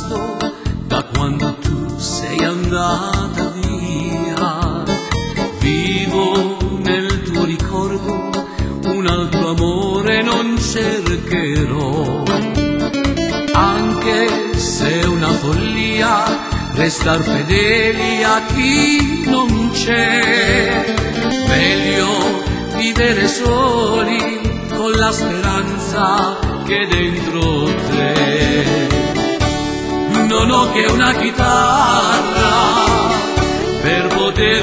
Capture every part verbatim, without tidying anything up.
visto da quando tu sei andata via. Vivo nel tuo ricordo, un altro amore non cercherò. Anche se è una follia restar fedeli a chi non c'è, meglio vivere soli con la speranza che dentro te. Non ho che una chitarra per poter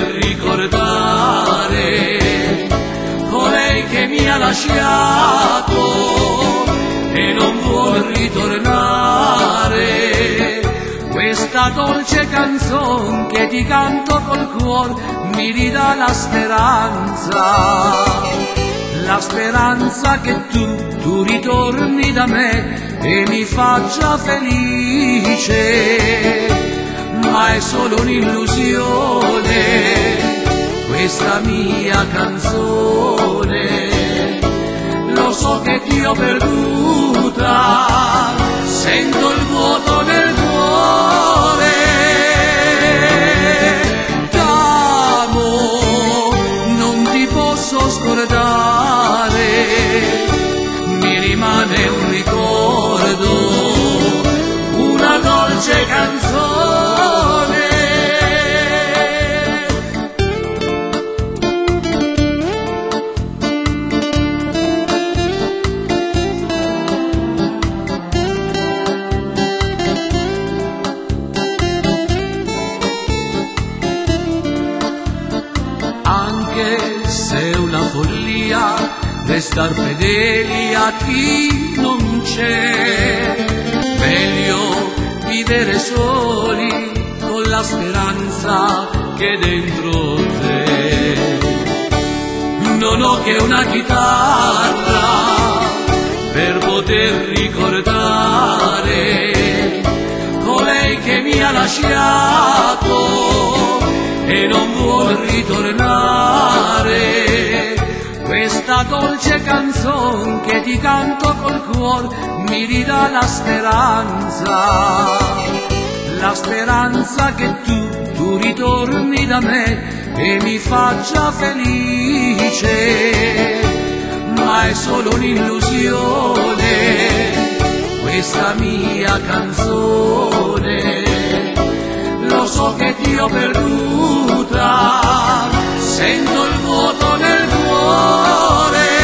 ricordare colei che mi ha lasciato e non vuol ritornare. Questa dolce canzone che ti canto col cuore mi ridà la speranza, la speranza che tu, tu ritorni da me e mi faccia felice. Ma è solo un'illusione questa mia canzone. Lo so che ti ho perduta, sento il vuoto nel cuore. T'amo, non ti posso scordare, mi rimane un ricordo, una dolce canzone. Anche se è una follia restar fedeli a chi non c'è, meglio vivere soli con la speranza che dentro te. Non ho che una chitarra per poter ricordare colei che mi ha lasciato e non vuol ritornare. Questa dolce canzone che ti canto col cuore mi ridà la speranza, la speranza che tu, tu ritorni da me e mi faccia felice. Ma è solo un'illusione questa mia canzone. Lo so che ti ho perduta, sento il vuoto nel cuore.